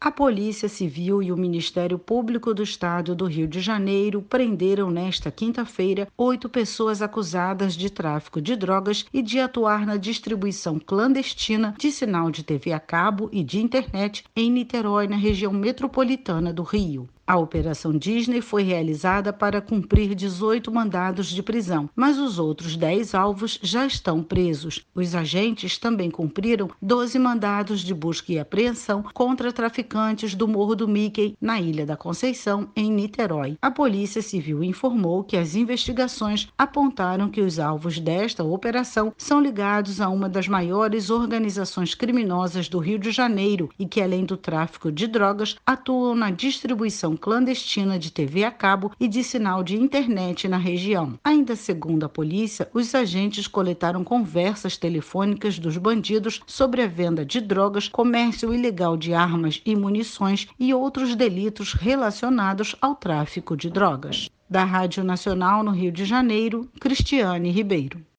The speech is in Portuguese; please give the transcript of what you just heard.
A Polícia Civil e o Ministério Público do Estado do Rio de Janeiro prenderam nesta quinta-feira 8 pessoas acusadas de tráfico de drogas e de atuar na distribuição clandestina de sinal de TV a cabo e de internet em Niterói, na região metropolitana do Rio. A Operação Disney foi realizada para cumprir 18 mandados de prisão, mas os outros 10 alvos já estão presos. Os agentes também cumpriram 12 mandados de busca e apreensão contra traficantes do Morro do Mickey, na Ilha da Conceição, em Niterói. A Polícia Civil informou que as investigações apontaram que os alvos desta operação são ligados a uma das maiores organizações criminosas do Rio de Janeiro e que, além do tráfico de drogas, atuam na distribuição clandestina de TV a cabo e de sinal de internet na região. Ainda segundo a polícia, os agentes coletaram conversas telefônicas dos bandidos sobre a venda de drogas, comércio ilegal de armas e munições e outros delitos relacionados ao tráfico de drogas. Da Rádio Nacional no Rio de Janeiro, Cristiane Ribeiro.